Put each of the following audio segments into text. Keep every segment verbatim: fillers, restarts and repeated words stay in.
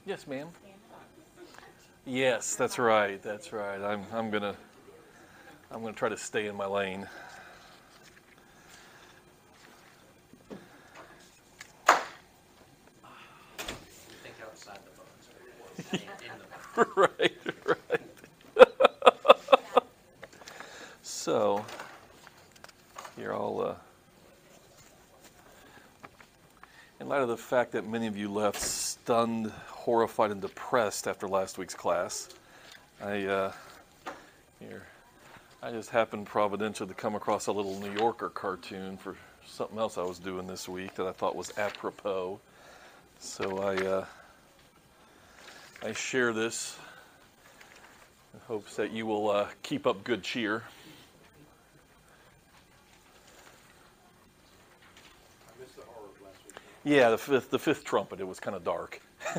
Yes, ma'am. Yes, that's right. That's right. I'm I'm gonna I'm gonna try to stay in my lane. Think outside the box. Staying in the box. Right, right. So, here I'll, uh, in light of the fact that many of you left stunned, horrified, and depressed after last week's class, I, uh, here, I just happened providentially to come across a little New Yorker cartoon for something else I was doing this week that I thought was apropos. So I, uh, I share this in hopes that you will uh, keep up good cheer. Yeah, the fifth, the fifth trumpet. It was kind of dark.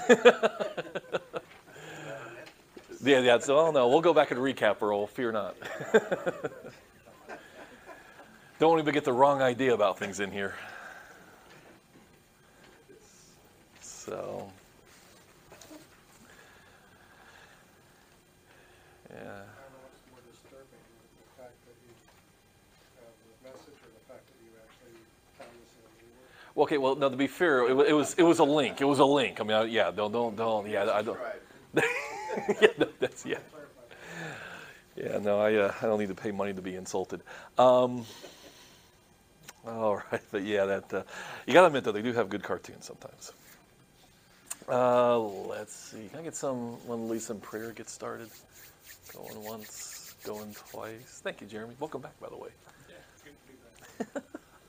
yeah, yeah. So, oh no, we'll go back and recap, Earl. Fear not. Don't even get the wrong idea about things in here. So, yeah. I don't know what's more disturbing, the fact that you have the message or the fact that you actually found this in a new work? Well, okay. Well, no. To be fair, it, wa- it was it was a link. It was a link. I mean, I, yeah. Don't don't don't. Yeah, I don't. yeah, no, that's yeah. Yeah, no, I uh, I don't need to pay money to be insulted. Um, all right, but yeah, that uh, you gotta admit though, they do have good cartoons sometimes. Uh, let's see. Can I get some? One lead some prayer. Get started. Going once, going twice. Thank you, Jeremy. Welcome back, by the way. Yeah, it's good to be back.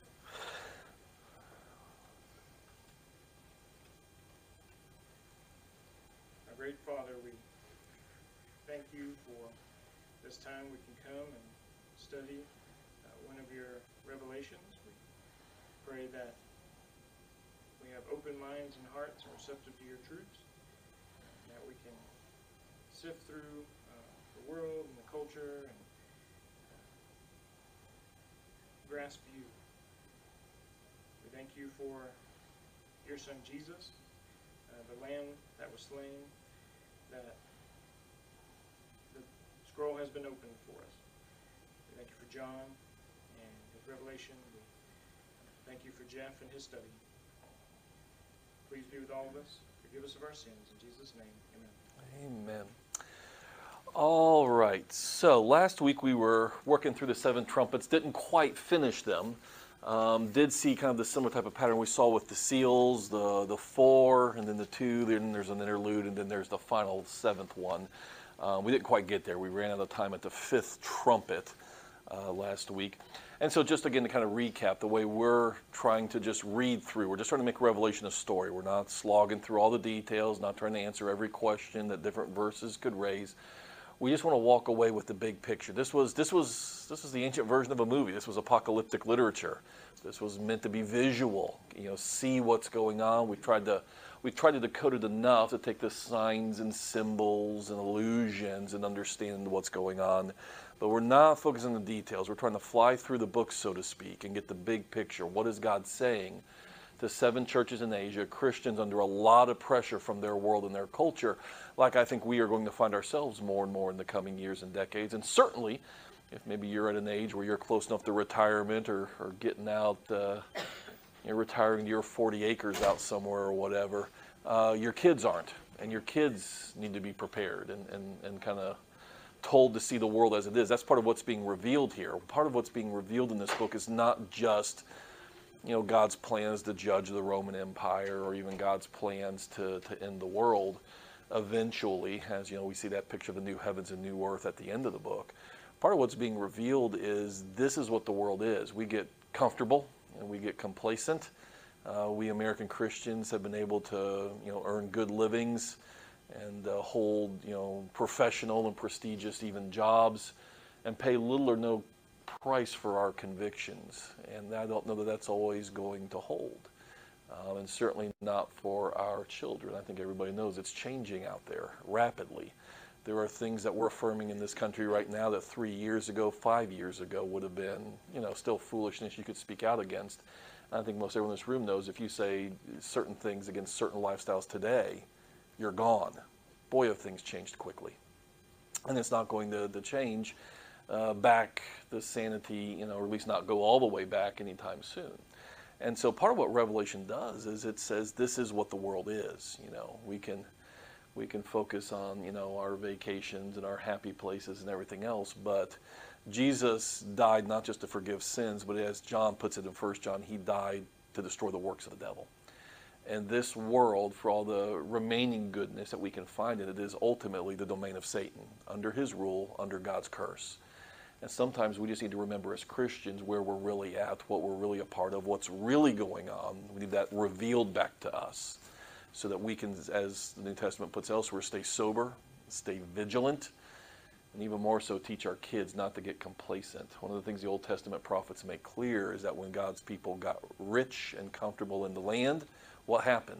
Our great Father, we thank you for this time we can come and study uh, one of your revelations. We pray that we have open minds and hearts and receptive to your truths, and that we can sift through uh, the world and the culture and uh, grasp you. We thank you for your son Jesus, uh, the lamb that was slain, that the scroll has been opened for us. We thank you for John and his revelation. We thank you for Jeff and his study. Please be with all of us. Forgive us of our sins. In Jesus' name, amen. Amen. All right. So last week we were working through the seven trumpets. Didn't quite finish them. Um, did see kind of the similar type of pattern we saw with the seals, the the four, and then the two. Then there's an interlude, and then there's the final seventh one. Um, we didn't quite get there. We ran out of time at the fifth trumpet uh, last week. And so just again to kind of recap the way we're trying to just read through, we're just trying to make Revelation a story. We're not slogging through all the details, not trying to answer every question that different verses could raise. We just want to walk away with the big picture. This was this was this was the ancient version of a movie. This was apocalyptic literature. This was meant to be visual. You know, see what's going on. We tried to we tried to decode it enough to take the signs and symbols and illusions and understand what's going on. But we're not focusing on the details. We're trying to fly through the book, so to speak, and get the big picture. What is God saying to seven churches in Asia, Christians under a lot of pressure from their world and their culture, like I think we are going to find ourselves more and more in the coming years and decades. And certainly, if maybe you're at an age where you're close enough to retirement or, or getting out, uh, you're retiring to your forty acres out somewhere or whatever, uh, your kids aren't. And your kids need to be prepared and, and, and kind of told to see the world as it is. That's part of what's being revealed here. Part of what's being revealed in this book is not just, you know, God's plans to judge the Roman Empire or even God's plans to, to end the world eventually, as, you know, we see that picture of the new heavens and new earth at the end of the book. Part of what's being revealed is this is what the world is. We get comfortable and we get complacent. Uh, we American Christians have been able to, you know, earn good livings and uh, hold, you know, professional and prestigious even jobs and pay little or no price for our convictions. And I don't know that that's always going to hold. Um, and certainly not for our children. I think everybody knows it's changing out there rapidly. There are things that we're affirming in this country right now that three years ago, five years ago would have been, you know, still foolishness you could speak out against. And I think most everyone in this room knows if you say certain things against certain lifestyles today, you're gone. Boy, have things changed quickly. And it's not going to, to change uh, back the sanity, you know, or at least not go all the way back anytime soon. And so part of what Revelation does is it says this is what the world is. You know, we can we can focus on, you know, our vacations and our happy places and everything else, but Jesus died not just to forgive sins, but as John puts it in First John, he died to destroy the works of the devil. And this world, for all the remaining goodness that we can find in it, is ultimately the domain of Satan, under his rule, under God's curse. And sometimes we just need to remember as Christians where we're really at, what we're really a part of, what's really going on. We need that revealed back to us so that we can, as the New Testament puts elsewhere, stay sober, stay vigilant, and even more so teach our kids not to get complacent. One of the things the Old Testament prophets make clear is that when God's people got rich and comfortable in the land, what happened?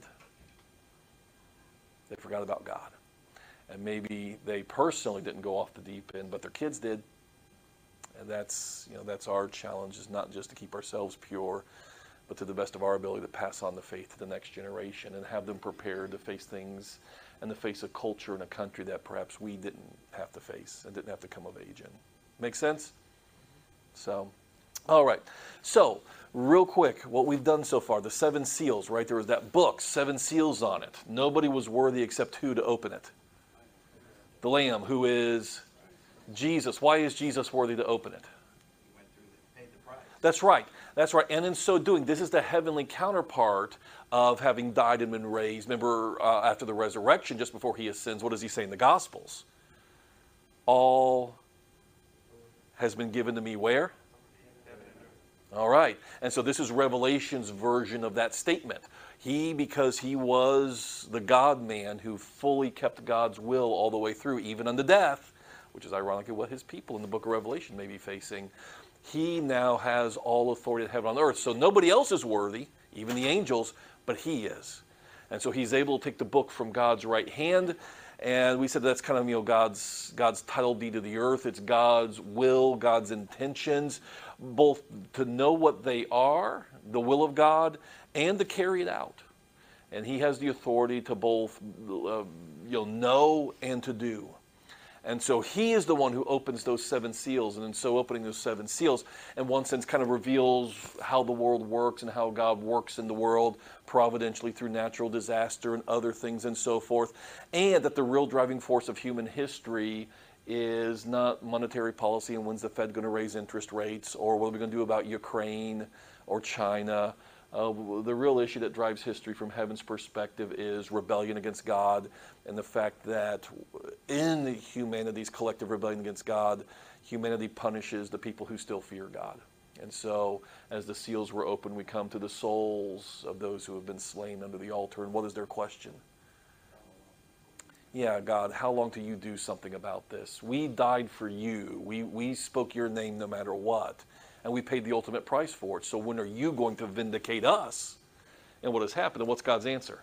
They forgot about God. And maybe they personally didn't go off the deep end, but their kids did. And that's, you know, that's our challenge, is not just to keep ourselves pure, but to the best of our ability to pass on the faith to the next generation and have them prepared to face things and to face a culture and a country that perhaps we didn't have to face and didn't have to come of age in. Make sense? So, all right. So, real quick, what we've done so far, the seven seals, right? There was that book, seven seals on it. Nobody was worthy except who to open it? The Lamb, who is Jesus. Why is Jesus worthy to open it? He went through the, paid the price. That's right. That's right. And in so doing, this is the heavenly counterpart of having died and been raised. Remember, uh, after the resurrection, just before he ascends, what does he say in the Gospels? All has been given to me where? All right. And so this is Revelation's version of that statement. He, because he was the God-man who fully kept God's will all the way through, even unto death, which is ironically what his people in the book of Revelation may be facing, he now has all authority in heaven and on earth. So nobody else is worthy, even the angels, but he is. And so he's able to take the book from God's right hand. And we said that's kind of, you know, God's God's title deed to the earth. It's God's will, God's intentions, both to know what they are, the will of God, and to carry it out. And he has the authority to both uh, you know, know and to do. And so he is the one who opens those seven seals. And in so opening those seven seals, in one sense, kind of reveals how the world works and how God works in the world providentially through natural disaster and other things and so forth. And that the real driving force of human history is not monetary policy and when's the Fed going to raise interest rates, or what are we going to do about Ukraine or China. Uh, the real issue that drives history from heaven's perspective is rebellion against God, and the fact that in humanity's collective rebellion against God, humanity punishes the people who still fear God. And so as the seals were opened, we come to the souls of those who have been slain under the altar. And what is their question? Yeah, God, how long till you do something about this? We died for you. We, we spoke your name no matter what. And we paid the ultimate price for it. So when are you going to vindicate us? And what has happened? And what's God's answer?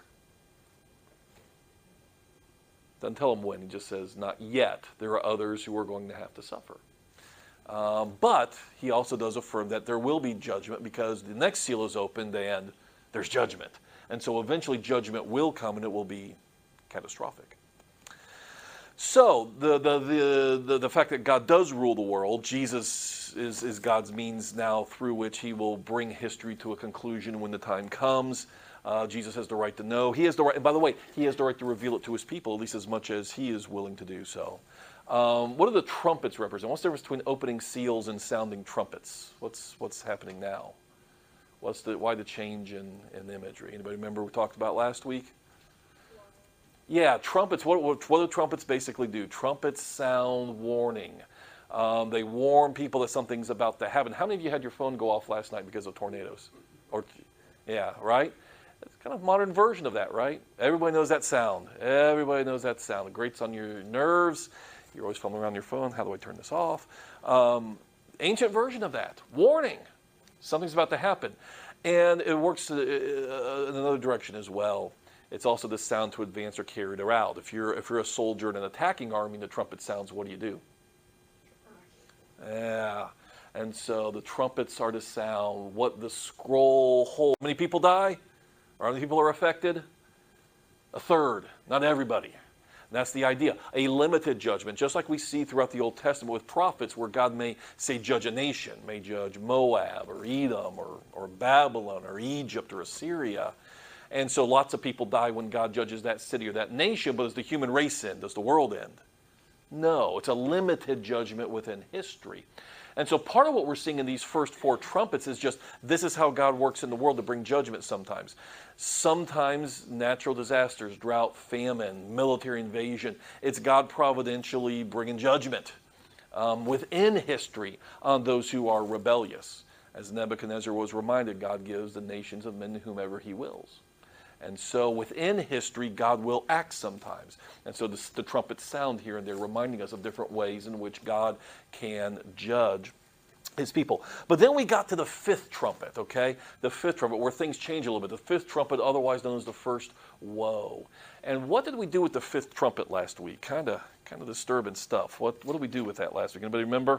Doesn't tell him when. He just says, not yet. There are others who are going to have to suffer. Um, but he also does affirm that there will be judgment, because the next seal is opened and there's judgment. And so eventually judgment will come, and it will be catastrophic. So the the the the, the fact that God does rule the world, Jesus is, is God's means now through which he will bring history to a conclusion when the time comes. Uh, Jesus has the right to know. He has the right, and by the way, he has the right to reveal it to his people, at least as much as he is willing to do so. Um, what do the trumpets represent? What's the difference between opening seals and sounding trumpets? What's what's happening now? What's the why the change in, in imagery? Anybody remember we talked about last week? Yeah, trumpets. What, what, what do trumpets basically do? Trumpets sound warning. Um, they warn people that something's about to happen. How many of you had your phone go off last night because of tornadoes? Or, yeah, right? It's kind of a modern version of that, right? Everybody knows that sound. Everybody knows that sound. It grates on your nerves. You're always fumbling around your phone. How do I turn this off? Um, ancient version of that. Warning. Something's about to happen. And it works uh, in another direction as well. It's also the sound to advance or carry it out. If you're, if you're a soldier in an attacking army and the trumpet sounds, what do you do? Yeah. And so the trumpets are to sound what the scroll holds. How many people die? Or how many people are affected? A third, not everybody. And that's the idea. A limited judgment, just like we see throughout the Old Testament with prophets, where God may say judge a nation, may judge Moab or Edom or, or Babylon or Egypt or Assyria. And so lots of people die when God judges that city or that nation, but does the human race end? Does the world end? No, it's a limited judgment within history. And so part of what we're seeing in these first four trumpets is just, this is how God works in the world to bring judgment sometimes. Sometimes natural disasters, drought, famine, military invasion. It's God providentially bringing judgment um, within history on those who are rebellious. As Nebuchadnezzar was reminded, God gives the nations of men to whomever he wills. And so within history, God will act sometimes. And so the, the trumpets sound here and they're reminding us of different ways in which God can judge his people. But then we got to the fifth trumpet, okay? The fifth trumpet, where things change a little bit. The fifth trumpet, otherwise known as the first woe. And what did we do with the fifth trumpet last week? Kind of kind of disturbing stuff. What, what did we do with that last week? Anybody remember?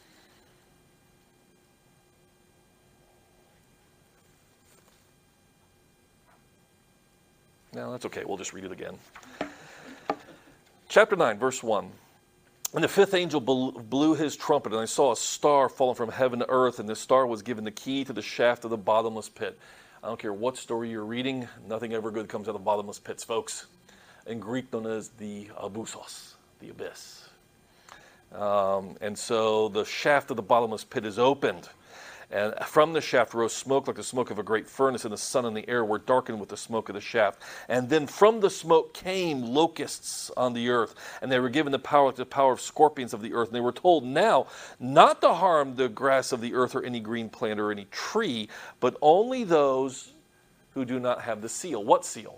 No, that's okay. We'll just read it again. Chapter nine, verse one. And the fifth angel blew his trumpet, and I saw a star falling from heaven to earth, and this star was given the key to the shaft of the bottomless pit. I don't care what story you're reading, nothing ever good comes out of bottomless pits, folks. In Greek, known as the abyssos, the abyss. Um, and so the shaft of the bottomless pit is opened. And from the shaft rose smoke like the smoke of a great furnace, and the sun and the air were darkened with the smoke of the shaft. And then from the smoke came locusts on the earth, and they were given the power like the power of scorpions of the earth. And they were told now not to harm the grass of the earth or any green plant or any tree, but only those who do not have the seal. What seal?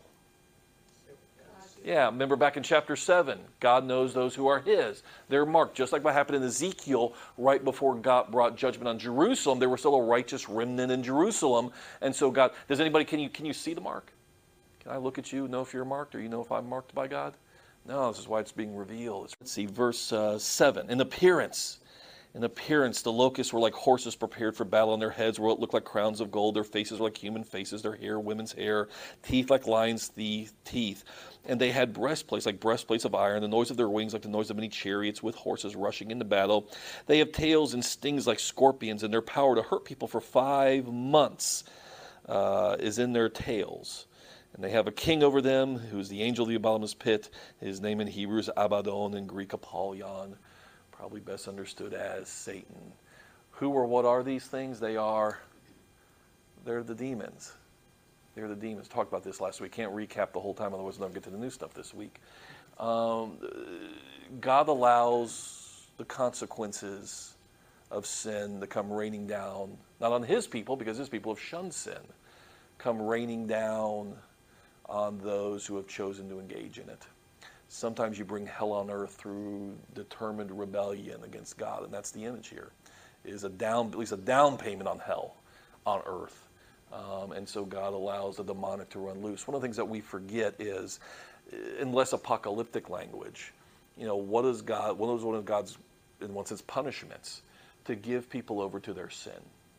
Yeah, remember back in chapter seven, God knows those who are his. They're marked, just like what happened in Ezekiel right before God brought judgment on Jerusalem. There was still a righteous remnant in Jerusalem. And so God, does anybody, can you, can you see the mark? Can I look at you, know if you're marked, or you know if I'm marked by God? No, this is why it's being revealed. Let's see, verse uh, seven. In appearance, in appearance, the locusts were like horses prepared for battle. On their heads were what looked like crowns of gold. Their faces were like human faces. Their hair, women's hair. Teeth like lions' teeth. And they had breastplates like breastplates of iron. The noise of their wings like the noise of many chariots with horses rushing into battle. They have tails and stings like scorpions, and their power to hurt people for five months uh, is in their tails. And they have a king over them, who is the angel of the bottomless pit. His name in Hebrew is Abaddon, in Greek Apollyon. Probably best understood as Satan. Who or what are these things? They are, they're the demons. They're the demons. Talked about this last week. Can't recap the whole time, otherwise we'll never get to the new stuff this week. Um, God allows the consequences of sin to come raining down, not on his people, because his people have shunned sin, come raining down on those who have chosen to engage in it. Sometimes you bring hell on earth through determined rebellion against God, and that's the image here, is a down, at least a down payment on hell on earth. Um, and so God allows the demonic to run loose. One of the things that we forget is, in less apocalyptic language, you know, what is God, what is one of God's, in one sense, punishments? To give people over to their sin,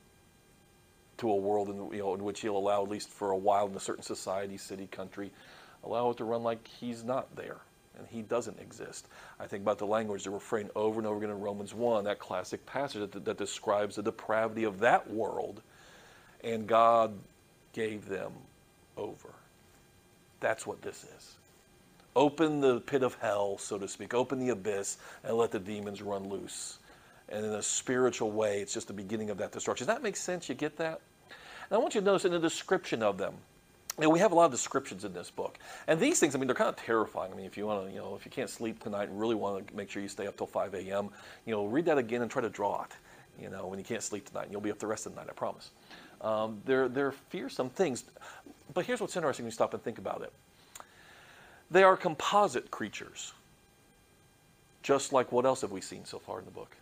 to a world in, you know, in which he'll allow, at least for a while in a certain society, city, country, allow it to run like he's not there. And he doesn't exist. I think about the language, the refrain over and over again in Romans one, that classic passage that, that describes the depravity of that world, and God gave them over. That's what this is. Open the pit of hell, so to speak. Open the abyss and let the demons run loose. And in a spiritual way, it's just the beginning of that destruction. Does that make sense? You get that? And I want you to notice in the description of them, you know, we have a lot of descriptions in this book. And these things, I mean, they're kind of terrifying. I mean, if you want to, you know, if you can't sleep tonight and really want to make sure you stay up till five a.m., you know, read that again and try to draw it, you know, when you can't sleep tonight. And you'll be up the rest of the night, I promise. Um, they're, they're fearsome things. But here's what's interesting when you stop and think about it. They are composite creatures. Just like what else have we seen so far in the book?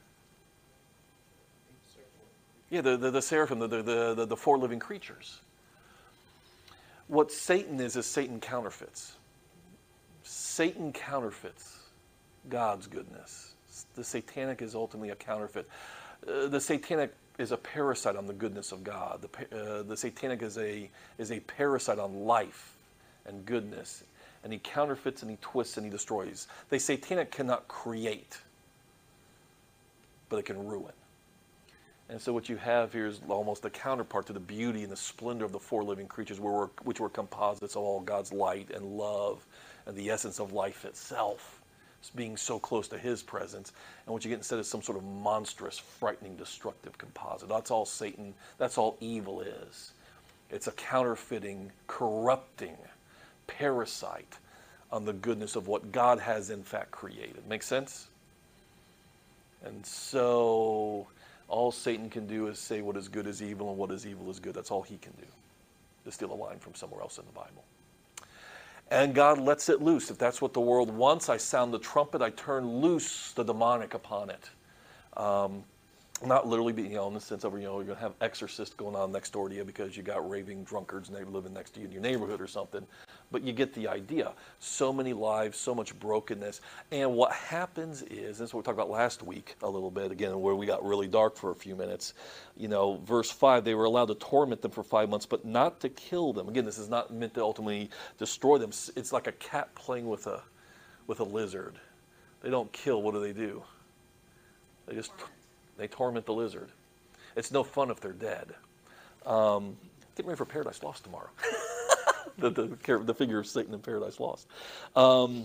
Yeah, the, the, the seraphim, the, the, the, the four living creatures. What Satan is, is Satan counterfeits. Satan counterfeits God's goodness. The satanic is ultimately a counterfeit. Uh, the satanic is a parasite on the goodness of God. The, uh, the satanic is a, is a parasite on life and goodness. And he counterfeits and he twists and he destroys. They say Satanic cannot create, but it can ruin. And so what you have here is almost the counterpart to the beauty and the splendor of the four living creatures, where we're, which were composites of all God's light and love and the essence of life itself, being so close to his presence. And what you get instead is some sort of monstrous, frightening, destructive composite. That's all Satan, that's all evil is. It's a counterfeiting, corrupting parasite on the goodness of what God has in fact created. Make sense? And so all Satan can do is say what is good is evil and what is evil is good. That's all he can do. To steal a line from somewhere else in the Bible. And God lets it loose. If that's what the world wants, I sound the trumpet, I turn loose the demonic upon it. Um, not literally, but, you know, in the sense of, you know, you're going to have exorcists going on next door to you because you got raving drunkards and they're living next to you in your neighborhood or something. But you get the idea. So many lives, so much brokenness. And what happens is, this is what we talked about last week a little bit, again, where we got really dark for a few minutes. You know, verse five, they were allowed to torment them for five months, but not to kill them. Again, this is not meant to ultimately destroy them. It's like a cat playing with a, with a lizard. They don't kill. What do they do? They just, they torment the lizard. It's no fun if they're dead. Um, get ready for Paradise Lost tomorrow. The, the, the figure of Satan in Paradise Lost. Um,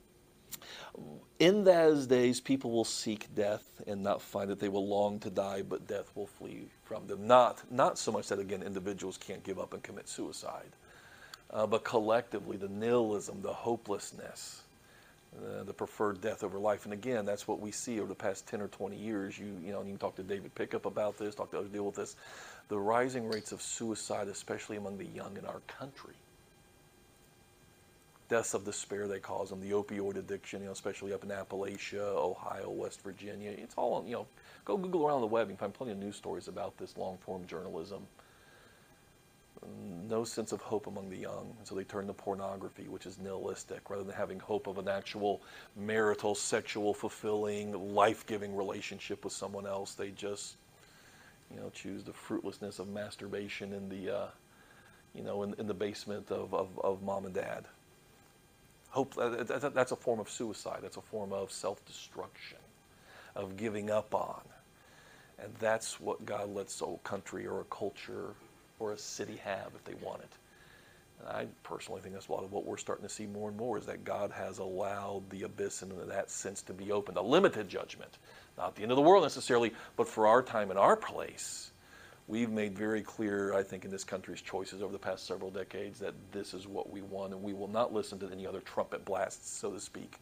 in those days, people will seek death and not find it. They will long to die, but death will flee from them. Not, not so much that, again, individuals can't give up and commit suicide, uh, but collectively, the nihilism, the hopelessness, uh, the preferred death over life. And again, that's what we see over the past ten or twenty years. You, you know, and you can talk to David Pickup about this, talk to others deal with this. The rising rates of suicide, especially among the young in our country. Deaths of despair, they cause them, the opioid addiction, you know, especially up in Appalachia, Ohio, West Virginia. It's all, you know, go Google around the web. You can find plenty of news stories about this long-form journalism. No sense of hope among the young. And so they turn to pornography, which is nihilistic, rather than having hope of an actual marital, sexual, fulfilling, life-giving relationship with someone else. They just, you know, choose the fruitlessness of masturbation in the, uh, you know, in, in the basement of, of, of mom and dad. Hope, that's a form of suicide. That's a form of self-destruction, of giving up on. And that's what God lets a country or a culture or a city have if they want it. And I personally think that's a lot of what we're starting to see more and more, is that God has allowed the abyss in that sense to be opened. A limited judgment. Not the end of the world necessarily, but for our time and our place. We've made very clear, I think, in this country's choices over the past several decades that this is what we want, and we will not listen to any other trumpet blasts, so to speak.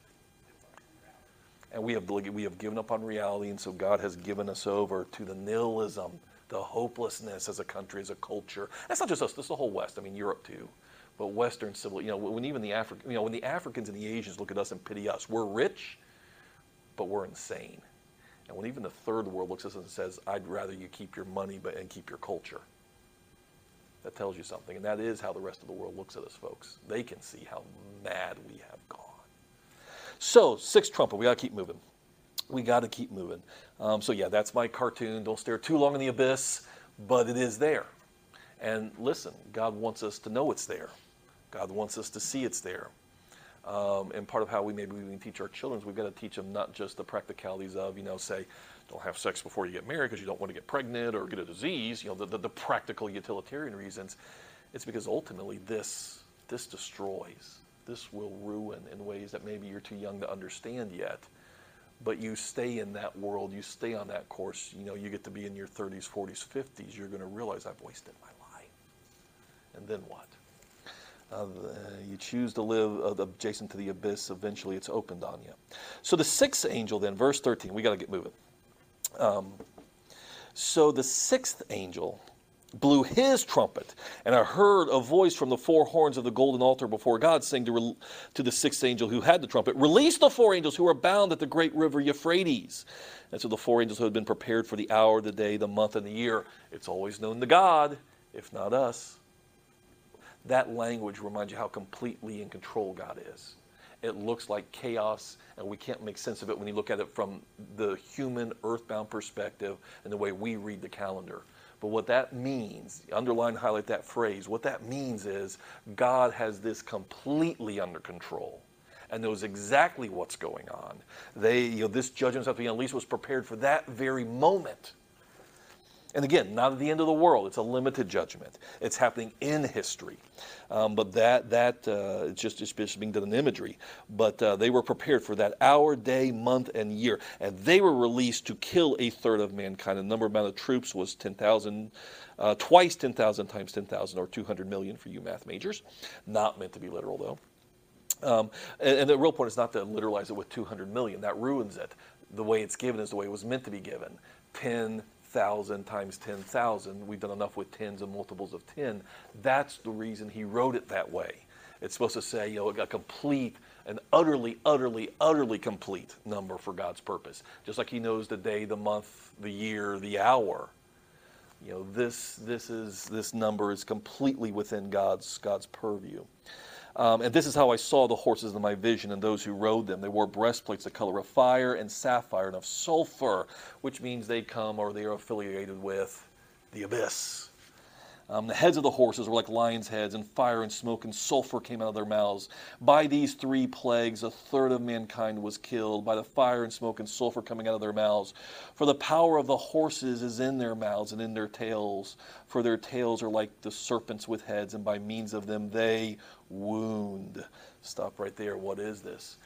And we have we have given up on reality, and so God has given us over to the nihilism, the hopelessness as a country, as a culture. That's not just us, this is the whole West. I mean, Europe too. But Western civil, you know, when even the Afri- you know, when the Africans and the Asians look at us and pity us, we're rich, but we're insane. And when even the third world looks at us and says, I'd rather you keep your money but and keep your culture. That tells you something. And that is how the rest of the world looks at us, folks. They can see how mad we have gone. So, sixth trumpet. We got to keep moving. We got to keep moving. Um, so, yeah, that's my cartoon. Don't stare too long in the abyss, but it is there. And listen, God wants us to know it's there. God wants us to see it's there. Um, and part of how we maybe we can teach our children is we've got to teach them not just the practicalities of, you know, say, don't have sex before you get married because you don't want to get pregnant or get a disease, you know, the, the, the practical utilitarian reasons. It's because ultimately this, this destroys. This will ruin in ways that maybe you're too young to understand yet. But you stay in that world, you stay on that course, you know, you get to be in your thirties, forties, fifties, you're going to realize I've wasted my life. And then what? Uh, you choose to live uh, adjacent to the abyss, eventually it's opened on you. So the sixth angel then, verse thirteen, we got to get moving. Um, so the sixth angel blew his trumpet, and I heard a voice from the four horns of the golden altar before God saying to, re- to the sixth angel who had the trumpet, release the four angels who are bound at the great river Euphrates. And so the four angels who had been prepared for the hour, the day, the month, and the year. It's always known to God, if not us. That language reminds you how completely in control God is. It looks like chaos, and we can't make sense of it when you look at it from the human, earthbound perspective and the way we read the calendar. But what that means, underline, highlight that phrase, what that means is God has this completely under control and knows exactly what's going on. They, you know, this judgment at least was prepared for that very moment. And again, not at the end of the world. It's a limited judgment. It's happening in history. Um, but that, that uh, it's just, it's just being done in imagery. But uh, they were prepared for that hour, day, month, and year. And they were released to kill a third of mankind. The number amount of troops was ten thousand, uh, twice ten thousand times ten thousand, or two hundred million for you math majors. Not meant to be literal, though. Um, and, and the real point is not to literalize it with two hundred million. That ruins it. The way it's given is the way it was meant to be given. ten thousand times ten thousand. We've done enough with tens and multiples of ten. That's the reason he wrote it that way. It's supposed to say, you know, a complete, an utterly, utterly, utterly complete number for God's purpose. Just like he knows the day, the month, the year, the hour. You know, this this is this number is completely within God's God's purview. Um, and this is how I saw the horses in my vision and those who rode them. They wore breastplates the color of fire and sapphire and of sulfur, which means they come or they are affiliated with the abyss. Um, the heads of the horses were like lions' heads, and fire and smoke and sulfur came out of their mouths. By these three plagues, a third of mankind was killed, by the fire and smoke and sulfur coming out of their mouths. For the power of the horses is in their mouths and in their tails. For their tails are like the serpents with heads, and by means of them they wound. Stop right there. What is this?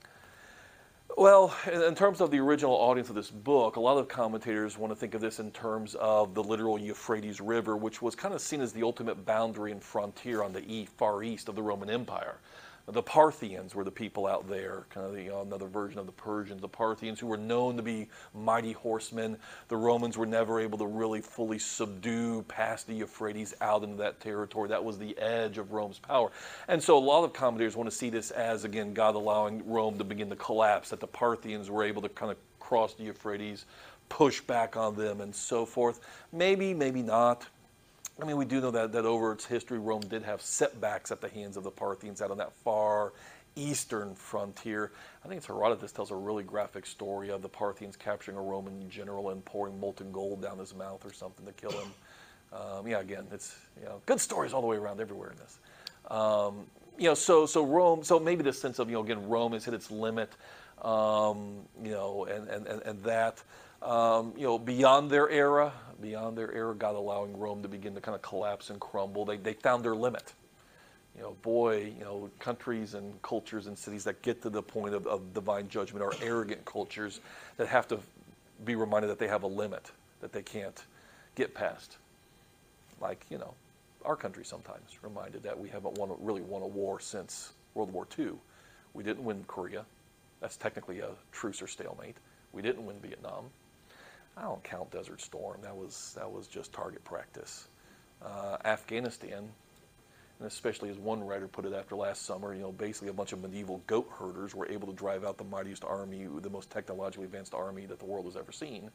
Well, in terms of the original audience of this book, a lot of commentators want to think of this in terms of the literal Euphrates River, which was kind of seen as the ultimate boundary and frontier on the e- far east of the Roman Empire. The Parthians were the people out there, kind of the, you know, another version of the Persians. The Parthians, who were known to be mighty horsemen. The Romans were never able to really fully subdue past the Euphrates out into that territory. That was the edge of Rome's power. And so a lot of commentators want to see this as, again, God allowing Rome to begin to collapse, that the Parthians were able to kind of cross the Euphrates, push back on them, and so forth. Maybe, maybe not. I mean, we do know that, that over its history, Rome did have setbacks at the hands of the Parthians out on that far eastern frontier. I think it's Herodotus tells a really graphic story of the Parthians capturing a Roman general and pouring molten gold down his mouth or something to kill him. Um, yeah, again, it's, you know, good stories all the way around everywhere in this. Um, you know, so so Rome, so maybe the sense of, you know, again, Rome has hit its limit, um, you know, and, and, and, and that, um, you know, beyond their era, beyond their era, God allowing Rome to begin to kind of collapse and crumble. They, they found their limit. You know, boy, you know, countries and cultures and cities that get to the point of, of divine judgment are arrogant cultures that have to be reminded that they have a limit that they can't get past. Like, you know, our country sometimes reminded that we haven't won, really won a war since World War Two. We didn't win Korea. That's technically a truce or stalemate. We didn't win Vietnam. I don't count Desert Storm. That was that was just target practice. Uh, Afghanistan, and especially as one writer put it after last summer, you know, basically a bunch of medieval goat herders were able to drive out the mightiest army, the most technologically advanced army that the world has ever seen.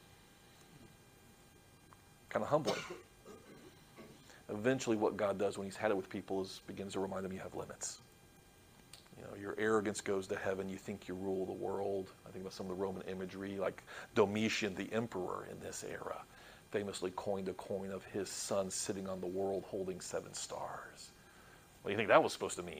Kind of humbling. Eventually, what God does when He's had it with people is begins to remind them you have limits. You know, your arrogance goes to heaven. You think you rule the world. I think about some of the Roman imagery, like Domitian, the emperor in this era, famously coined a coin of his son sitting on the world holding seven stars. What do you think that was supposed to mean?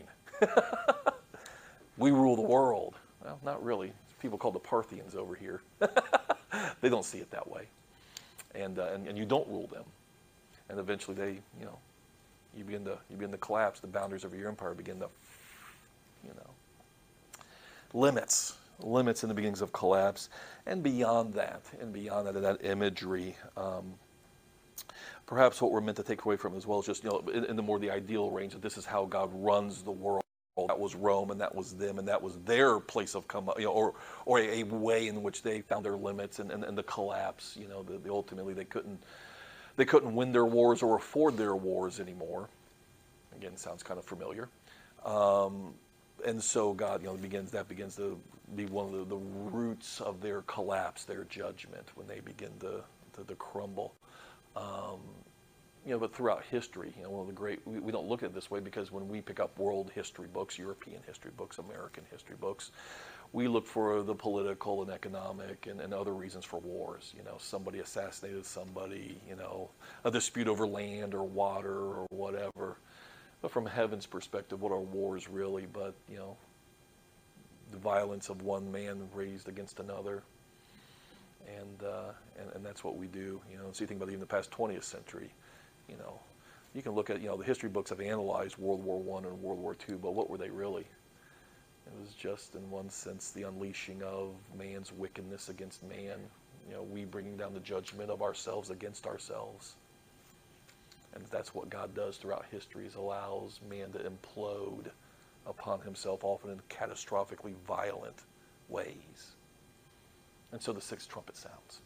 We rule the world. Well, not really. People called the Parthians over here. They don't see it that way. And, uh, and and you don't rule them. And eventually they, you know, you begin to you begin to collapse. The boundaries of your empire begin to, you know, limits, limits in the beginnings of collapse, and beyond that, and beyond that, that imagery. Um, perhaps what we're meant to take away from as well is just, you know, in, in the more the ideal range, that this is how God runs the world. That was Rome, and that was them, and that was their place of come, you know, or or a, a way in which they found their limits and, and, and the collapse. You know, the, the ultimately they couldn't they couldn't win their wars or afford their wars anymore. Again, sounds kind of familiar. Um, and so God, you know, begins that begins to be one of the, the roots of their collapse, their judgment, when they begin to to, to crumble. Um, You know, but throughout history, you know, one of the great, we, we don't look at it this way because when we pick up world history books, European history books, American history books, We look for the political and economic and, and other reasons for wars. You know, somebody assassinated somebody, you know, a dispute over land or water or whatever. But from heaven's perspective, what are wars really but, you know, the violence of one man raised against another. And, uh, and and that's what we do. You know, so you think about even the past twentieth century, you know, you can look at, you know, the history books have analyzed World War One and World War Two, but what were they really? It was just, in one sense, the unleashing of man's wickedness against man. You know, we bringing down the judgment of ourselves against ourselves. And that's what God does throughout history, is allows man to implode upon himself, often in catastrophically violent ways. And so the sixth trumpet sounds.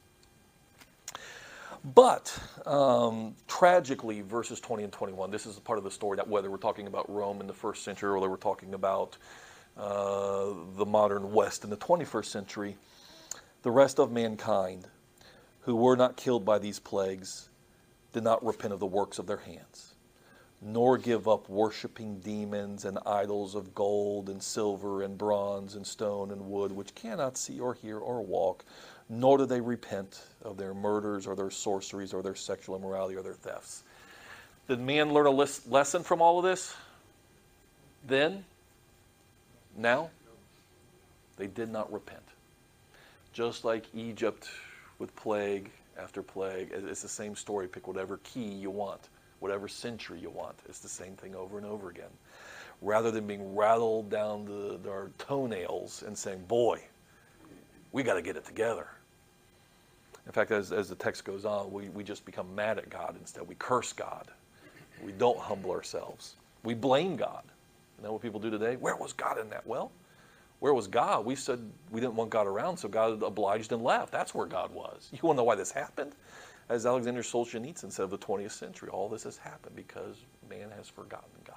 But um, tragically, verses twenty and twenty-one, this is a part of the story that whether we're talking about Rome in the first century or whether we're talking about uh, the modern West in the twenty-first century, the rest of mankind who were not killed by these plagues did not repent of the works of their hands, nor give up worshiping demons and idols of gold and silver and bronze and stone and wood, which cannot see or hear or walk, nor do they repent of their murders or their sorceries or their sexual immorality or their thefts. Did man learn a les- lesson from all of this? Then? Now? They did not repent. Just like Egypt with plague after plague, it's the same story. Pick whatever key you want, whatever century you want. It's the same thing over and over again. Rather than being rattled down the, our toenails and saying, boy, we got to get it together. In fact, as, as the text goes on, we, we just become mad at God instead. We curse God. We don't humble ourselves. We blame God. You know what people do today? Where was God in that? Well, where was God? We said we didn't want God around, so God obliged and left. That's where God was. You want to know why this happened? As Alexander Solzhenitsyn said of the twentieth century, all this has happened because man has forgotten God.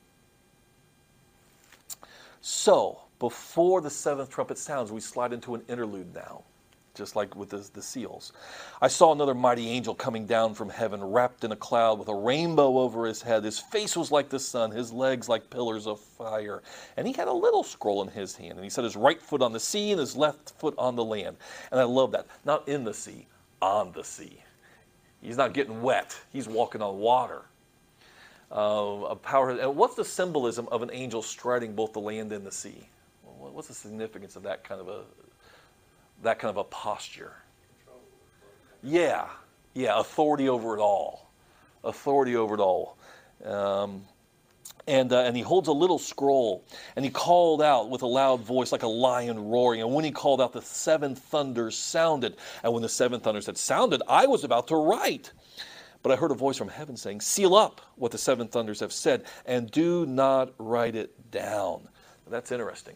So, before the seventh trumpet sounds, we slide into an interlude now, just like with the, the seals. I saw another mighty angel coming down from heaven, wrapped in a cloud with a rainbow over his head. His face was like the sun, his legs like pillars of fire. And he had a little scroll in his hand, and he set his right foot on the sea and his left foot on the land. And I love that. Not in the sea, on the sea. He's not getting wet. He's walking on water. Uh, a power. And what's the symbolism of an angel striding both the land and the sea? Well, what's the significance of that kind of a that kind of a posture? Yeah, yeah, authority over it all, authority over it all. Um, and uh, and he holds a little scroll, and he called out with a loud voice like a lion roaring. And when he called out, the seven thunders sounded. And when the seven thunders had sounded, I was about to write. But I heard a voice from heaven saying, seal up what the seven thunders have said, and do not write it down. Now, that's interesting.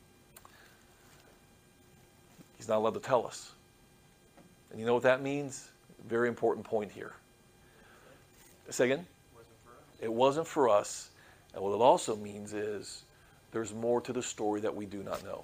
He's not allowed to tell us. And you know what that means? Very important point here. Say again? It wasn't for us. And what it also means is there's more to the story that we do not know.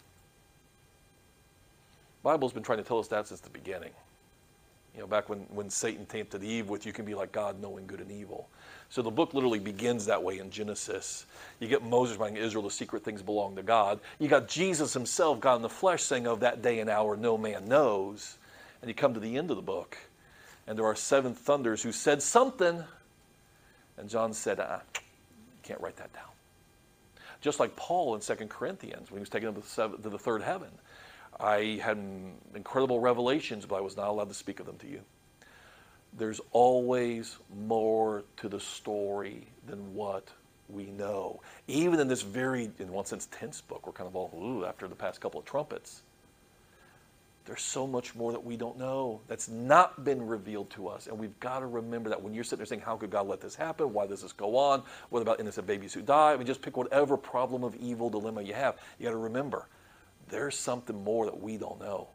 The Bible's been trying to tell us that since the beginning. You know, back when, when Satan tempted Eve with, you can be like God, knowing good and evil. So the book literally begins that way in Genesis. You get Moses reminding Israel the secret things belong to God. You got Jesus himself, God in the flesh, saying of that day and hour no man knows. And you come to the end of the book, and there are seven thunders who said something. And John said, ah, you can't write that down. Just like Paul in Second Corinthians, when he was taken up to the, seven, to the third heaven. I had incredible revelations, but I was not allowed to speak of them to you. There's always more to the story than what we know. Even in this very, in one sense, tense book, we're kind of all, ooh, after the past couple of trumpets. There's so much more that we don't know that's not been revealed to us. And we've got to remember that when you're sitting there saying, how could God let this happen? Why does this go on? What about innocent babies who die? I mean, just pick whatever problem of evil dilemma you have. You got to remember, there's something more that we don't know.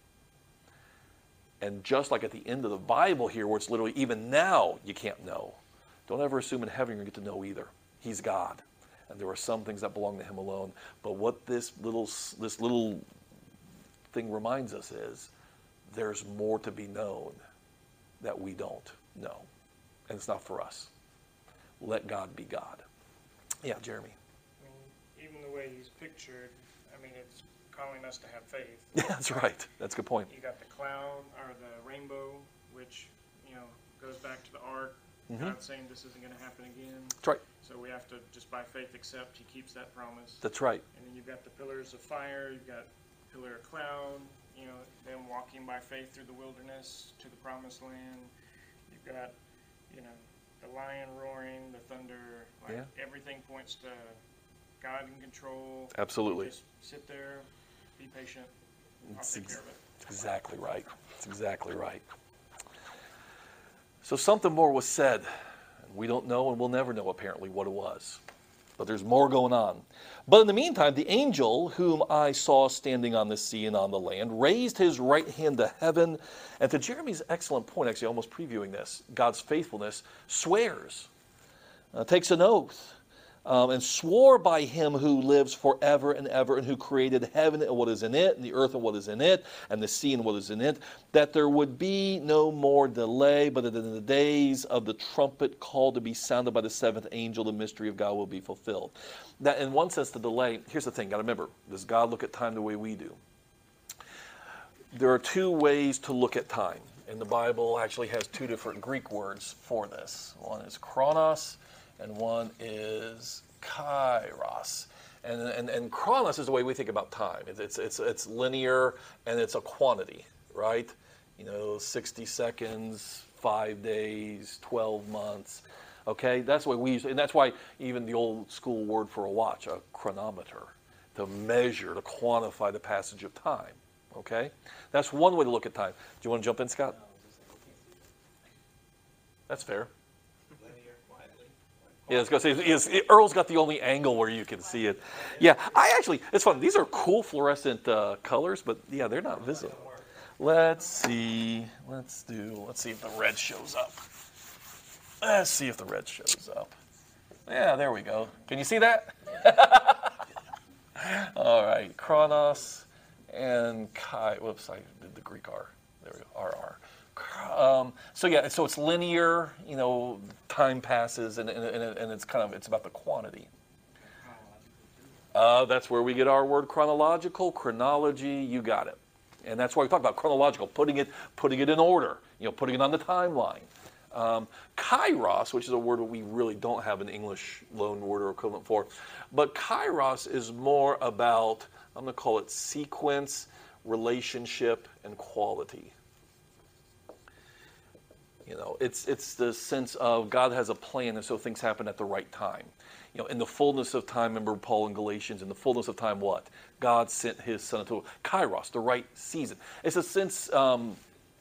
And just like at the end of the Bible here, where it's literally, even now you can't know. Don't ever assume in heaven you're going to get to know either. He's God. And there are some things that belong to him alone. But what this little, this little thing reminds us is, there's more to be known that we don't know. And it's not for us. Let God be God. Yeah, Jeremy. I mean, even the way he's pictured, I mean, it's calling us to have faith. Yeah, that's right. That's a good point. You got the cloud or the rainbow, which, you know, goes back to the ark. Mm-hmm. God saying this isn't going to happen again. That's right. So we have to just by faith accept He keeps that promise. That's right. And then you've got the pillars of fire. You've got pillar of cloud. You know, them walking by faith through the wilderness to the promised land. You've got, you know, the lion roaring, the thunder. Like Yeah. everything points to God in control. Absolutely. Just sit there, be patient. I'll It's take ex- care of it. exactly right. It's exactly right. So something more was said. We don't know, and we'll never know apparently what it was. But there's more going on. But in the meantime, the angel whom I saw standing on the sea and on the land raised his right hand to heaven. And to Jeremy's excellent point, actually almost previewing this, God's faithfulness, swears, uh, takes an oath, um, and swore by him who lives forever and ever, and who created heaven and what is in it, and the earth and what is in it, and the sea and what is in it, that there would be no more delay, but that in the days of the trumpet call to be sounded by the seventh angel, the mystery of God will be fulfilled. That, in one sense, the delay, here's the thing, got to remember, does God look at time the way we do? There are two ways to look at time, and the Bible actually has two different Greek words for this. One is chronos, and one is kairos. And, and, and chronos is the way we think about time. It's, it's, it's, it's linear, and it's a quantity, right? You know, sixty seconds, five days, twelve months. Okay, that's the way we use it. And that's why even the old school word for a watch, a chronometer, to measure, to quantify the passage of time. Okay, that's one way to look at time. Do you want to jump in, Scott? That's fair. Yeah, I was gonna say, is, Earl's got the only angle where you can see it. Yeah, I actually, it's fun. These are cool fluorescent uh, colors, but yeah, they're not visible. Let's see, let's do, let's see if the red shows up. Let's see if the red shows up. Yeah, there we go. Can you see that? All right, Chronos and Chi, whoops, I did the Greek R. There we go, R R. Um, so yeah, so it's linear, you know, time passes, and, and, and and it's kind of, it's about the quantity. Uh, that's where we get our word chronological, chronology, you got it. And that's why we talk about chronological, putting it, putting it in order, you know, putting it on the timeline. Um, kairos, which is a word that we really don't have an English loan word or equivalent for, but kairos is more about, I'm going to call it sequence, relationship, and quality. You know, it's it's the sense of God has a plan, and so things happen at the right time. You know, in the fullness of time, remember Paul in Galatians, in the fullness of time, what? God sent his son to Kairos, the right season. It's a sense, um,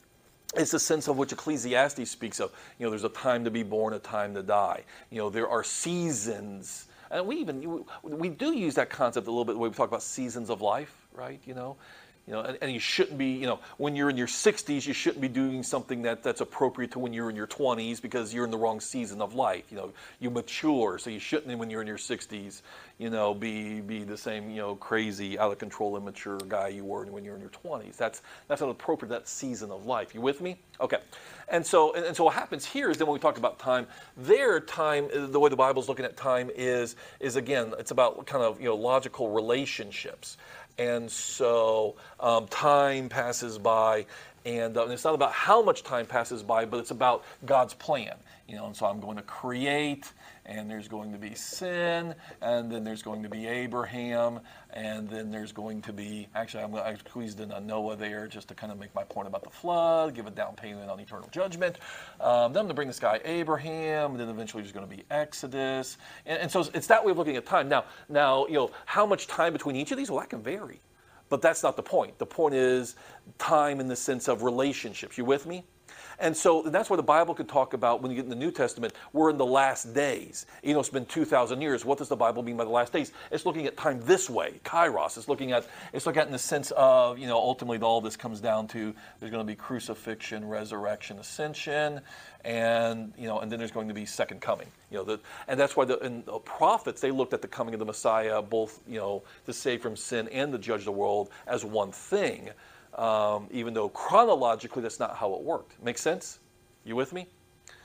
it's a sense of which Ecclesiastes speaks of. You know, there's a time to be born, a time to die. You know, there are seasons. And we even, we do use that concept a little bit the way we talk about seasons of life, right? You know, You know, and, and you shouldn't be, you know, when you're in your sixties, you shouldn't be doing something that, that's appropriate to when you're in your twenties because you're in the wrong season of life. You know, you mature, so you shouldn't, when you're in your sixties, you know, be be the same, you know, crazy, out of control, immature guy you were when you're in your twenties. That's that's not appropriate, that season of life. You with me? Okay. And so, and, and so what happens here is then when we talk about time, their time, the way the Bible's looking at time is, is again, it's about kind of, you know, logical relationships. And so um, time passes by, and, uh, and it's not about how much time passes by, but it's about God's plan. You know, and so I'm going to create, and there's going to be sin, and then there's going to be Abraham, and then there's going to be, actually I'm, I squeezed in a Noah there just to kind of make my point about the flood, give a down payment on eternal judgment. Um, then I'm going to bring this guy Abraham, and then eventually there's going to be Exodus. And, and so it's that way of looking at time. Now, now, you know, how much time between each of these? Well, that can vary. But that's not the point. The point is time in the sense of relationships. You with me? And so that's where the Bible could talk about, when you get in the New Testament, we're in the last days. You know, it's been two thousand years. What does the Bible mean by the last days? It's looking at time this way, kairos. It's looking at, it's looking at in the sense of, you know, ultimately all this comes down to there's going to be crucifixion, resurrection, ascension, and, you know, and then there's going to be second coming. You know, the, and that's why the, and the prophets, they looked at the coming of the Messiah, both, you know, to save from sin and to judge the world as one thing. Um, even though chronologically that's not how it worked. Make sense? You with me?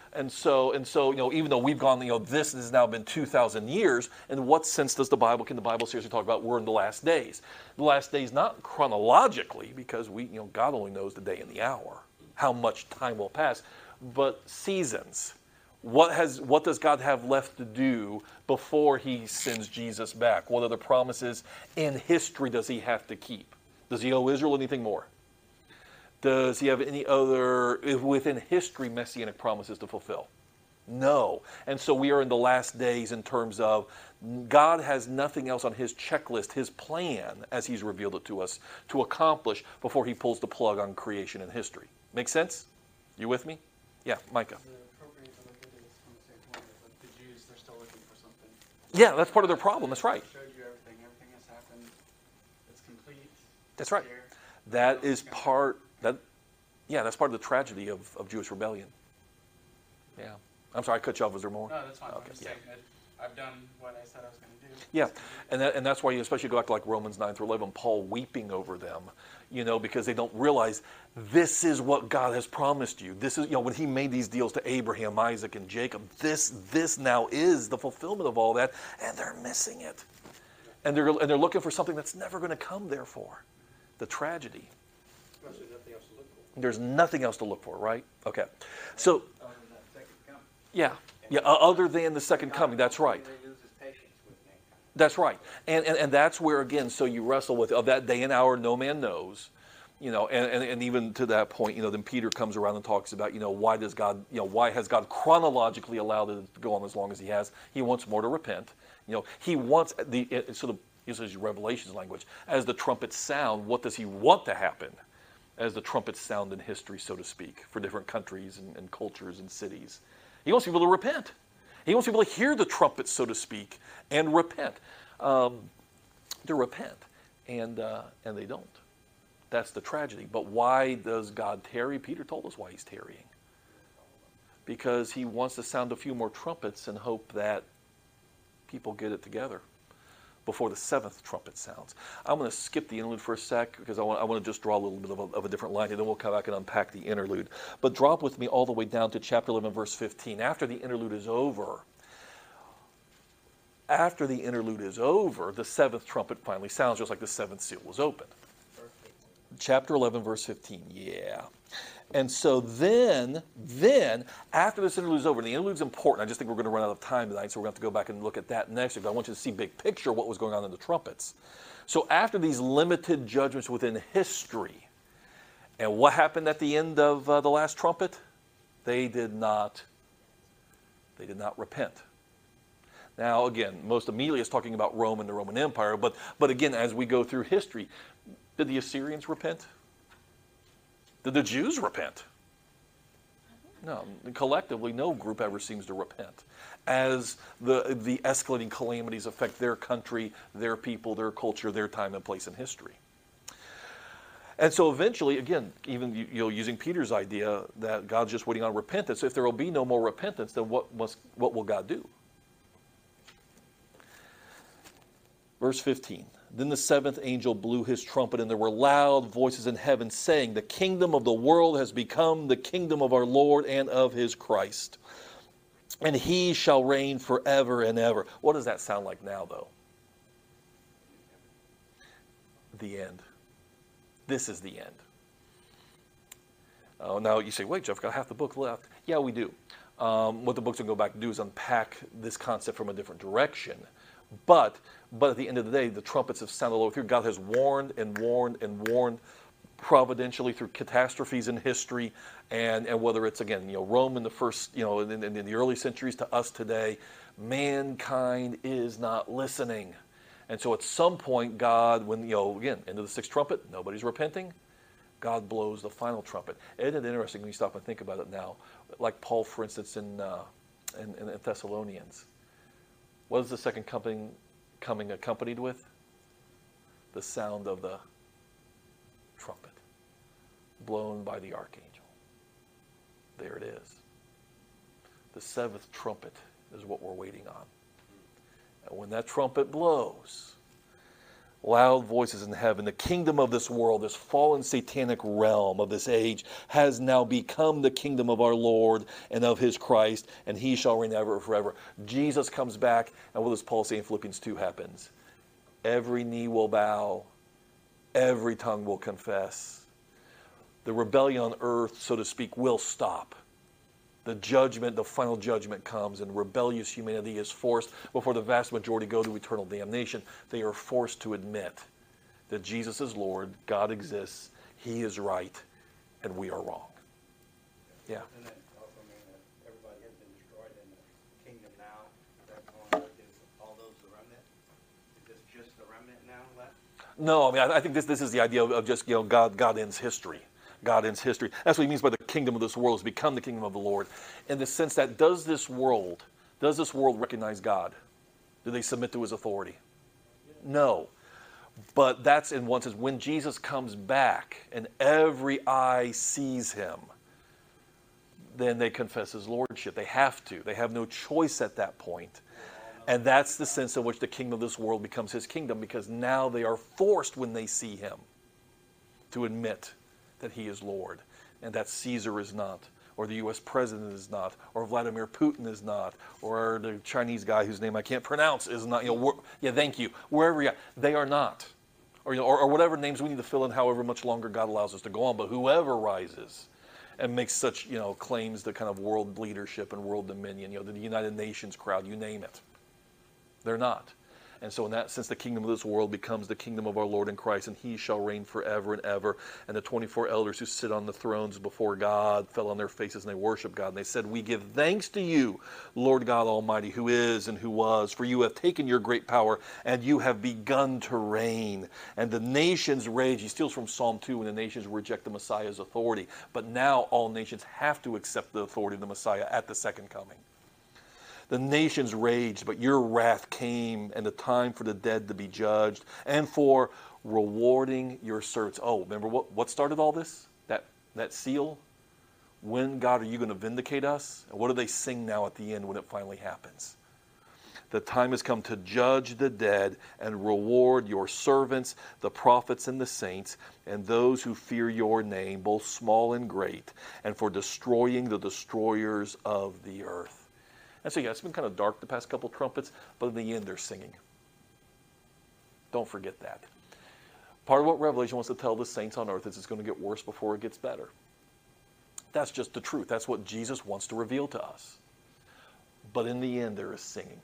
And so, and so, you know, even though we've gone, you know, this has now been two thousand years, in what sense does the Bible, can the Bible seriously talk about we're in the last days? The last days, not chronologically, because we, you know, God only knows the day and the hour, how much time will pass, but seasons. What has, what does God have left to do before he sends Jesus back? What other promises in history does he have to keep? Does he owe Israel anything more? Does he have any other, within history, messianic promises to fulfill? No. And so we are in the last days in terms of God has nothing else on his checklist, his plan, as he's revealed it to us, to accomplish before he pulls the plug on creation and history. Make sense? You with me? Yeah, Micah. Is it appropriate to look at this from the standpoint of like, the Jews, they're still looking for something? Yeah, that's part of their problem. That's right. I showed you everything. Everything has happened. It's complete. That's right. Here. That is part, that, yeah, that's part of the tragedy of, of Jewish rebellion. Yeah. I'm sorry, I cut you off. Was there more? No, that's fine. Okay, I'm just yeah. saying that I've done what I said I was going to do. Yeah, and that, and that's why you especially go back to like Romans nine through eleven, Paul weeping over them, you know, because they don't realize this is what God has promised you. This is, you know, when he made these deals to Abraham, Isaac, and Jacob, this this now is the fulfillment of all that, and they're missing it. And they're, and they're looking for something that's never going to come, therefore. The tragedy. There's nothing else to look for. There's nothing else to look for, right? Okay. So, Other than that second coming. yeah, yeah, o- other than the second coming, that's right. He loses patience with mankind. That's right. And, and and that's where, again, so you wrestle with, of that day and hour no man knows, you know, and, and, and even to that point, you know, then Peter comes around and talks about, you know, why does God, you know, why has God chronologically allowed it to go on as long as he has? He wants more to repent. You know, he wants the, it, sort of, uses Revelations language, as the trumpets sound, what does he want to happen as the trumpets sound in history, so to speak, for different countries and, and cultures and cities? He wants people to repent. He wants people to hear the trumpets, so to speak, and repent. Um, to repent, and uh, and they don't. That's the tragedy. But why does God tarry? Peter told us why he's tarrying. Because he wants to sound a few more trumpets and hope that people get it together before the seventh trumpet sounds. I'm going to skip the interlude for a sec because I want, I want to just draw a little bit of a, of a different line, and then we'll come back and unpack the interlude. But drop with me all the way down to chapter eleven, verse fifteen. After the interlude is over, after the interlude is over, the seventh trumpet finally sounds, just like the seventh seal was opened. Chapter eleven, verse fifteen, yeah. And so then, then, after this interlude is over, and the interlude is important, I just think we're going to run out of time tonight, so we're going to have to go back and look at that next week. I want you to see big picture what was going on in the trumpets. So after these limited judgments within history, and what happened at the end of uh, the last trumpet? They did not, they did not repent. Now, again, most immediately it's talking about Rome and the Roman Empire, but, but again, as we go through history, did the Assyrians repent? Did the Jews repent? No. Collectively, no group ever seems to repent as the, the escalating calamities affect their country, their people, their culture, their time and place in history. And so eventually, again, even you know, using Peter's idea that God's just waiting on repentance, if there will be no more repentance, then what must what will God do? Verse fifteen. Then the seventh angel blew his trumpet, and there were loud voices in heaven saying, the kingdom of the world has become the kingdom of our Lord and of his Christ, and he shall reign forever and ever. What does that sound like now, though? The end. This is the end. Oh, now you say, wait, Jeff, I've got half the book left. Yeah, we do. Um, what the book's going to go back and do is unpack this concept from a different direction. But, but at the end of the day, the trumpets have sounded all through. God has warned and warned and warned providentially through catastrophes in history, and, and whether it's, again, you know, Rome in the first, you know, in, in, in the early centuries to us today, mankind is not listening. And so at some point, God, when, you know, again, into the sixth trumpet, nobody's repenting, God blows the final trumpet. Isn't it interesting when you stop and think about it now? Like Paul, for instance, in, uh, in, in Thessalonians. What is the second coming, coming accompanied with? The sound of the trumpet, blown by the archangel. There it is. The seventh trumpet is what we're waiting on. And when that trumpet blows, loud voices in heaven, the kingdom of this world, this fallen satanic realm of this age, has now become the kingdom of our Lord and of his Christ, and he shall reign ever and forever. Jesus comes back, and what does Paul say in Philippians two happens? Every knee will bow, every tongue will confess. The rebellion on earth, so to speak, will stop. The judgment, the final judgment comes, and rebellious humanity is forced, before the vast majority go to eternal damnation, they are forced to admit that Jesus is Lord, God exists, he is right, and we are wrong. Yeah. Doesn't that also mean that everybody has been destroyed in the kingdom now? That on earth is all those the remnant? Is this just the remnant now left? No, I mean, I, I think this this is the idea of, of just, you know, God, God ends history. God ends history. That's what he means by the kingdom of this world has become the kingdom of the Lord. In the sense that does this world, does this world recognize God? Do they submit to his authority? No. But that's in one sense, when Jesus comes back and every eye sees him, then they confess his lordship. They have to. They have no choice at that point. And that's the sense in which the kingdom of this world becomes his kingdom, because now they are forced when they see him to admit that he is Lord, and that Caesar is not, or the U S president is not, or Vladimir Putin is not, or the Chinese guy whose name I can't pronounce is not, you know, yeah, thank you, wherever you are, they are not. Or, you know, or, or whatever names we need to fill in however much longer God allows us to go on, but whoever rises and makes such, you know, claims to kind of world leadership and world dominion, you know, the United Nations crowd, you name it, they're not. And so in that sense, the kingdom of this world becomes the kingdom of our Lord and Christ, and he shall reign forever and ever. And the twenty-four elders who sit on the thrones before God fell on their faces and they worshiped God. And they said, we give thanks to you, Lord God Almighty, who is and who was, for you have taken your great power and you have begun to reign. And the nations rage. He steals from Psalm two when the nations reject the Messiah's authority. But now all nations have to accept the authority of the Messiah at the second coming. The nations raged, but your wrath came, and the time for the dead to be judged, and for rewarding your servants. Oh, remember what, what started all this? That, that seal? When, God, are you going to vindicate us? And what do they sing now at the end when it finally happens? The time has come to judge the dead and reward your servants, the prophets and the saints, and those who fear your name, both small and great, and for destroying the destroyers of the earth. And so, yeah, it's been kind of dark the past couple trumpets, but in the end, they're singing. Don't forget that. Part of what Revelation wants to tell the saints on earth is it's going to get worse before it gets better. That's just the truth. That's what Jesus wants to reveal to us. But in the end, there is singing.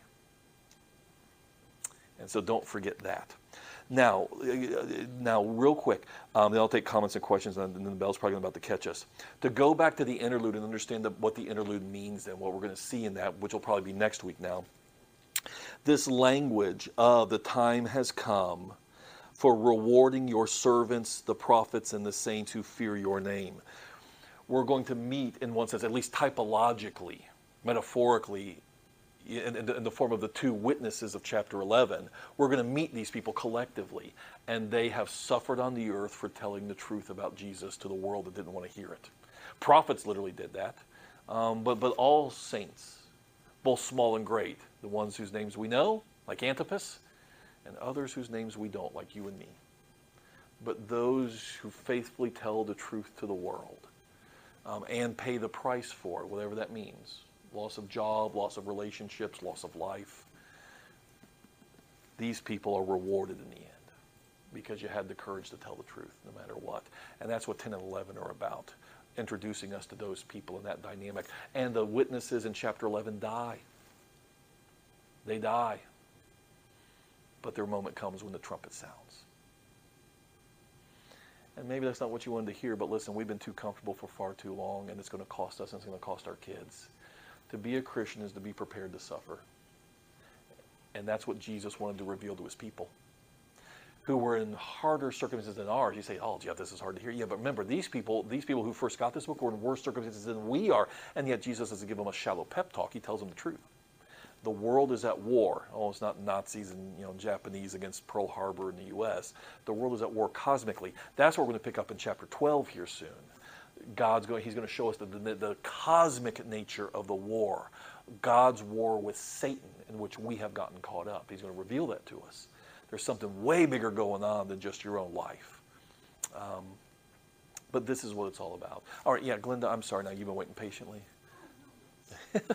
And so don't forget that. Now, now, real quick, um, then I'll take comments and questions, and then the bell's probably about to catch us. To go back to the interlude and understand the, what the interlude means and what we're going to see in that, which will probably be next week now. This language of the time has come for rewarding your servants, the prophets, and the saints who fear your name. We're going to meet, in one sense, at least typologically, metaphorically, In, in, in the form of the two witnesses of chapter eleven, we're going to meet these people collectively, and they have suffered on the earth for telling the truth about Jesus to the world that didn't want to hear it. Prophets literally did that, um, but, but all saints, both small and great, the ones whose names we know, like Antipas, and others whose names we don't, like you and me. But those who faithfully tell the truth to the world um, and pay the price for it, whatever that means. Loss of job, loss of relationships, loss of life. These people are rewarded in the end because you had the courage to tell the truth no matter what. And that's what ten and eleven are about, introducing us to those people in that dynamic. And the witnesses in chapter eleven die. They die. But their moment comes when the trumpet sounds. And maybe that's not what you wanted to hear, but listen, we've been too comfortable for far too long, and it's going to cost us, and it's going to cost our kids. To be a Christian is to be prepared to suffer. And that's what Jesus wanted to reveal to his people, who were in harder circumstances than ours. You say, oh, Jeff, this is hard to hear. Yeah, but remember, these people, these people who first got this book were in worse circumstances than we are, and yet Jesus doesn't give them a shallow pep talk. He tells them the truth. The world is at war. Oh, it's not Nazis and, you know, Japanese against Pearl Harbor in the U S. The world is at war cosmically. That's what we're going to pick up in chapter twelve here soon. God's going, he's going to show us the, the, the cosmic nature of the war, God's war with Satan, in which we have gotten caught up. He's going to reveal that to us, There's something way bigger going on than just your own life. Um, but this is what it's all about. All right, yeah, Glenda, I'm sorry now, you've been waiting patiently. Where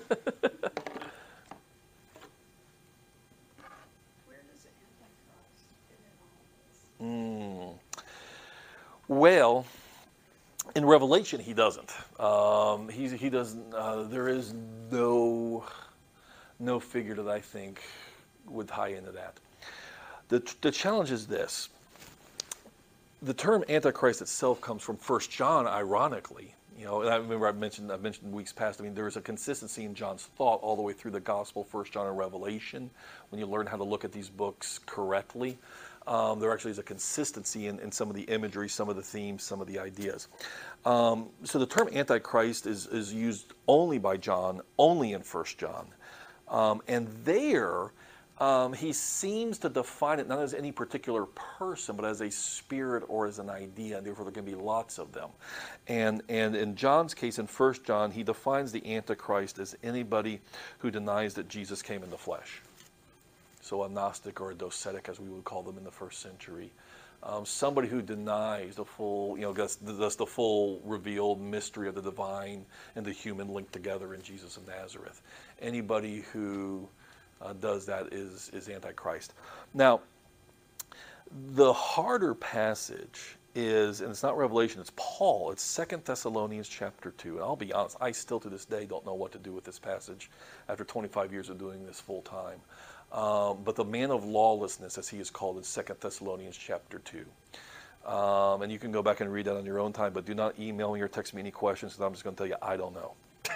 does the Antichrist fit in all this? Mm. Well, in Revelation, he doesn't. Um, he, he doesn't. Uh, there is no no figure that I think would tie into that. The the challenge is this. The term Antichrist itself comes from First John, ironically. You know, and I remember I mentioned I mentioned weeks past. I mean, there is a consistency in John's thought all the way through the Gospel, First John and Revelation. When you learn how to look at these books correctly, um, there actually is a consistency in, in some of the imagery, some of the themes, some of the ideas. Um, so the term Antichrist is is used only by John, only in First John, um, and there. Um, he seems to define it not as any particular person, but as a spirit or as an idea, and therefore there can be lots of them. And, and in John's case, in First John, he defines the Antichrist as anybody who denies that Jesus came in the flesh. So a Gnostic or a docetic, as we would call them in the first century. Um, somebody who denies the full, you know, that's, that's the full revealed mystery of the divine and the human linked together in Jesus of Nazareth. Anybody who Uh, does that is is Antichrist. Now, the harder passage is, and it's not Revelation, it's Paul. It's Second Thessalonians chapter two. And I'll be honest, I still to this day don't know what to do with this passage after twenty-five years of doing this full time. Um, but the man of lawlessness, as he is called in Second Thessalonians chapter two. Um, and you can go back and read that on your own time, but do not email me or text me any questions, because I'm just going to tell you, I don't know.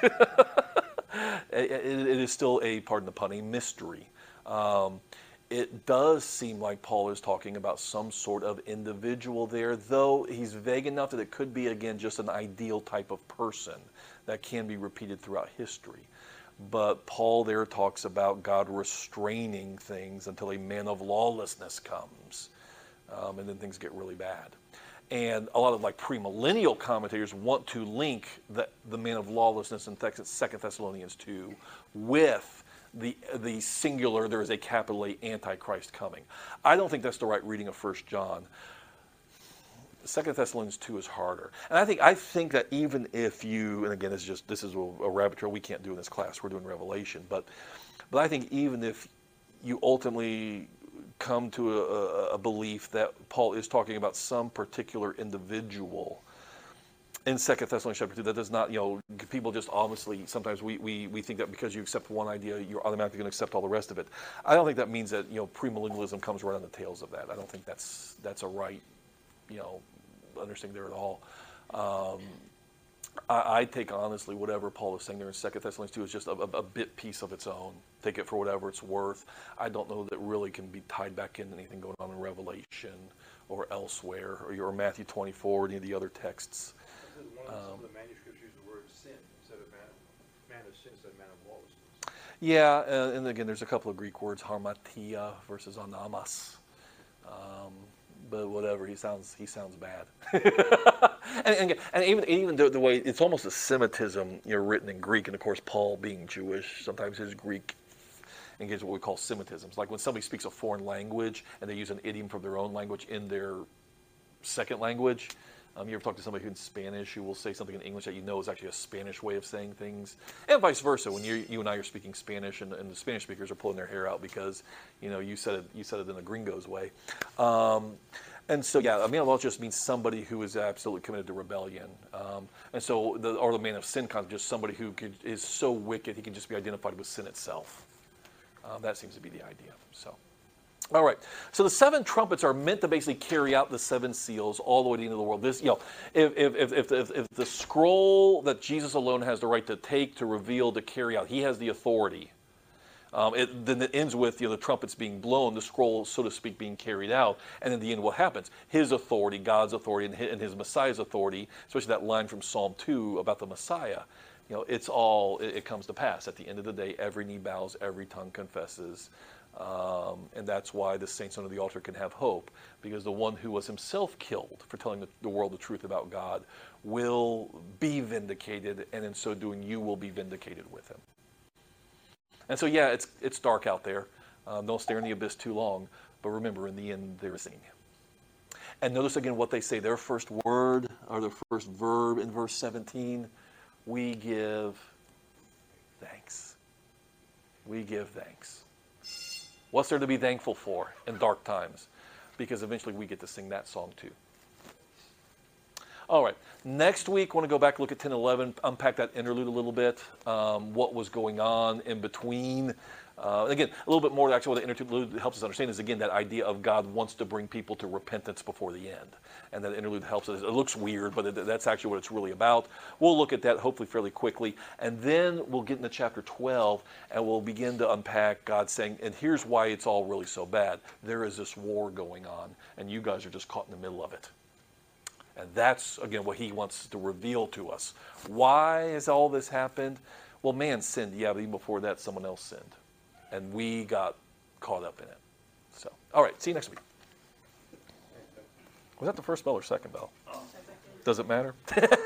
It, it, it is still a, pardon the pun, a mystery. Um, it does seem like Paul is talking about some sort of individual there, though he's vague enough that it could be, again, just an ideal type of person that can be repeated throughout history. But Paul there talks about God restraining things until a man of lawlessness comes, um, and then things get really bad. And a lot of like premillennial commentators want to link the, the man of lawlessness in Second Thessalonians two with the the singular, there is a capital A, Antichrist coming. I don't think that's the right reading of First John. Second Thessalonians two is harder. And I think I think that even if you, and again, this is just this is a, a rabbit trail we can't do in this class, we're doing Revelation, but but I think even if you ultimately come to a, a belief that Paul is talking about some particular individual in Second Thessalonians chapter two, that does not, you know, people just obviously, sometimes we, we, we think that because you accept one idea, you're automatically going to accept all the rest of it. I don't think that means that, you know, premillennialism comes right on the tails of that. I don't think that's that's a right, you know, understanding there at all. Um, I, I take honestly whatever Paul is saying there in Second Thessalonians two is just a, a, a bit piece of its own. Take it for whatever it's worth. I don't know that it really can be tied back into anything going on in Revelation or elsewhere, or your Matthew twenty-four, or any of the other texts. One of, um, some of the manuscripts use the word sin instead of man, man of sin instead of man of lawlessness. Yeah, uh, and again, there's a couple of Greek words, harmatia versus anamas. Um, but whatever, he sounds he sounds bad. and, and and even even the, the way it's almost a Semitism, you know, written in Greek, and of course Paul being Jewish, sometimes his Greek engages what we call Semitisms. Like when somebody speaks a foreign language and they use an idiom from their own language in their second language. Um, you ever talk to somebody who's in Spanish who will say something in English that you know is actually a Spanish way of saying things, and vice versa. When you you and I are speaking Spanish, and, and the Spanish speakers are pulling their hair out because you know you said it you said it in a gringo's way, um, and so yeah, I mean, it just means somebody who is absolutely committed to rebellion, um, and so the or the man of sin concept, just somebody who could, is so wicked he can just be identified with sin itself. Um, that seems to be the idea. So. All right, so the seven trumpets are meant to basically carry out the seven seals all the way to the end of the world. This, you know, if if if if, if, if the scroll that Jesus alone has the right to take, to reveal, to carry out, he has the authority. Um, it, then it ends with, you know, the trumpets being blown, the scroll, so to speak, being carried out, and in the end, what happens? His authority, God's authority, and his, and his Messiah's authority, especially that line from Psalm two about the Messiah. You know, it's all it, it comes to pass at the end of the day. Every knee bows, every tongue confesses. Um, and that's why the saints under the altar can have hope, because the one who was himself killed for telling the, the world the truth about God will be vindicated, and in so doing, you will be vindicated with him. And so, yeah, it's it's dark out there. Um, don't stare in the abyss too long. But remember, in the end, they're singing. And notice again what they say, their first word or their first verb in verse seventeen, we give thanks. We give thanks. What's there to be thankful for in dark times? Because eventually we get to sing that song too. All right, next week I want to go back and look at ten and eleven, unpack that interlude a little bit, um, what was going on in between. Uh, again, a little bit more actually what the interlude helps us understand is, again, that idea of God wants to bring people to repentance before the end. And that interlude helps us. It looks weird, but it, that's actually what it's really about. We'll look at that hopefully fairly quickly. And then we'll get into chapter twelve, and we'll begin to unpack God saying, and here's why it's all really so bad. There is this war going on, and you guys are just caught in the middle of it. And that's, again, what he wants to reveal to us. Why has all this happened? Well, man sinned. Yeah, but even before that, someone else sinned. And we got caught up in it. So, all right, see you next week. Was that the first bell or second bell? Does it matter?